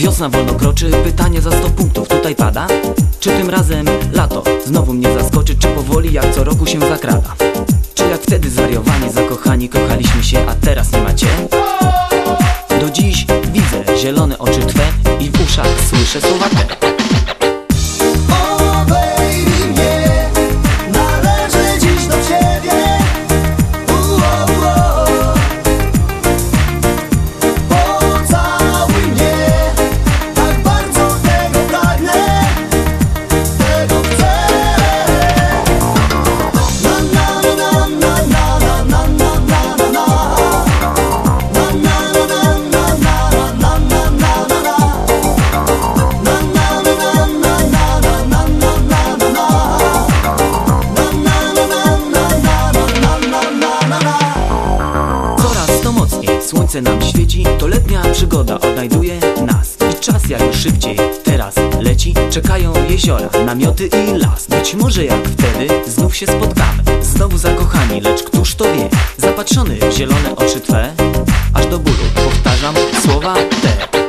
Wiosna wolno kroczy, pytanie za 100 punktów tutaj pada. Czy tym razem lato znowu mnie zaskoczy? Czy powoli jak co roku się zakrada? Czy jak wtedy zwariowani, zakochani, kochaliśmy się, a teraz nie macie? Do dziś widzę zielone oczy twe i w uszach słyszę słowa te. Słońce nam świeci, to letnia przygoda odnajduje nas. I czas jak szybciej teraz leci. Czekają jeziora, namioty i las. Być może jak wtedy znów się spotkamy, znowu zakochani, lecz któż to wie? Zapatrzony w zielone oczy twe, aż do bólu powtarzam słowa te.